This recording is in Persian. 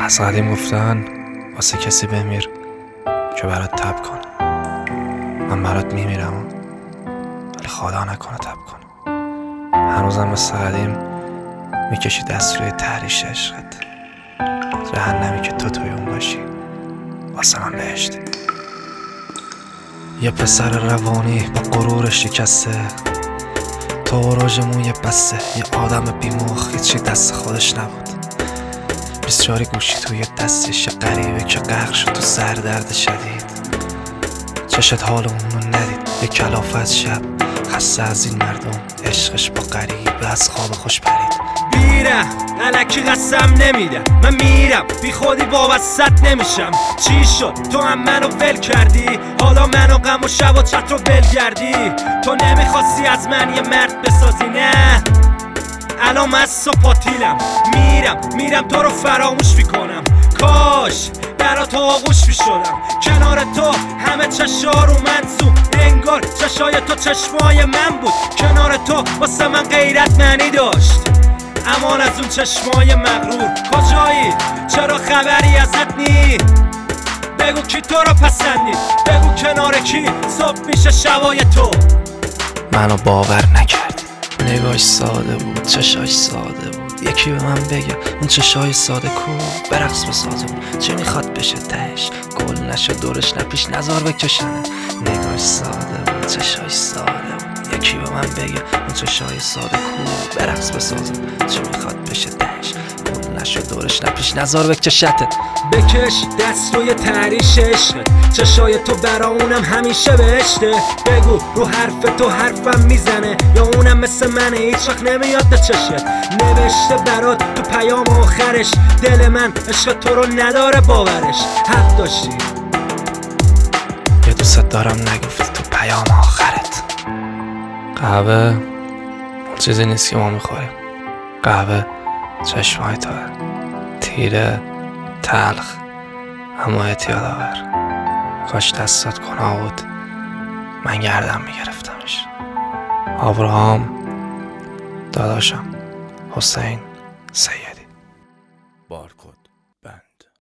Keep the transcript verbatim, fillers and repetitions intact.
از قدیم گفتن واسه کسی بمیر که برات تب کنه. من برات میمیرم ولی خدا نکنه تب کنه. هنوزم مثل قدیم میکشی دست روی تحریش عشقت، جهنمی که تو توی اون باشی واسه من بهشتی. یه پسر روانی با غرور شکسته، تو اوراژ موی بسته، یه آدم بیمخ هیچی دست خودش نبود. بیست گوشی توی دستش، یه غریبه که غرق شد تو سردرد شدید. چشت حال اونو ندید، یه کلافت شب خسته از این مردم، عشقش با غریبه از خواب خوش پرید. بیره الکی قسم نمیدم، من میرم بی خودی وابست نمیشم. چی شد تو هم منو ول کردی، حالا منو غم و شب و چت رو ول کردی. تو نمیخواستی از من یه مرد بسازی، نه الان مست و پاتیلم. میرم میرم تو رو فراموش میکنم، کاش برا تو آغوش میشدم. کنار تو همه چشا رو منظوم، انگار چشای تو چشمای من بود. کنار تو واسه من غیرت معنی داشت، امان از اون چشمای مغرور. کجایی؟ چرا خبری ازت نی؟ بگو کی تو رو پسندید، بگو کنار کی صبح میشه شبای تو. منو باور نکردی، نگاهش ساده بود، چشاش ساده بود. یکی به من بگه اون چشای ساده کو برقص بسازم، چه میخواد بشه تهش؟ گل نشه دورش نپیش نزار بکشنه. نگاهش ساده بود، چشاش ساده بود. یکی به من بگه اون چشای ساده کو برقص بسازم، چه میخواد بشه تهش؟ گل نشه دورش نپیش نزار بکشته. بکش دست روی تحریش عشقت، چشای تو برا اونم همیشه بهشته. بگو رو حرف تو حرفم میزنه یا اونم مثل منه هیچ وقت نمیاد به چشت. نوشته برات تو پیام آخرش، دل من عشق تو رو نداره باورش. حق داشتی یه دوست دارم نگفتی تو پیام آخرت. قهوه اون چیزی نیست که ما میخوریم، قهوه چشمای توه، تیره تلخ اما اعتیاد آور. کاش دستات گناه بود من گردم میگرفتمش. آبراهام داداشم، حسین سید.